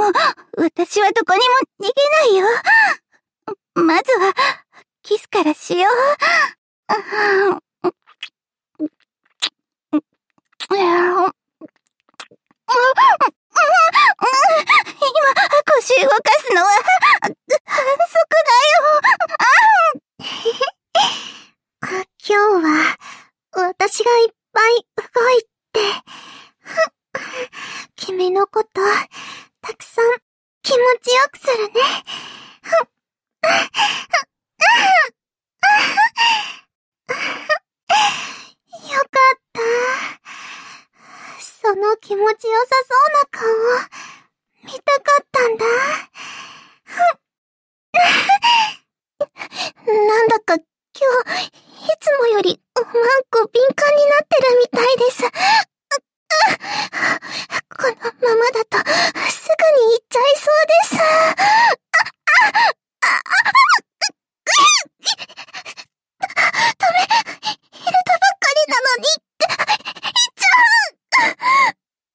私はどこにも逃げないよ。まずは、キスからしよう。今、腰動かすのは、反則だよ。今日は、私がいっぱい動いて、君のこと、たくさん気持ちよくするね。よかった。その気持ちよさそうな顔を見たかったんだ。なんだか今日、いつもよりうまく敏感になってるみたいです。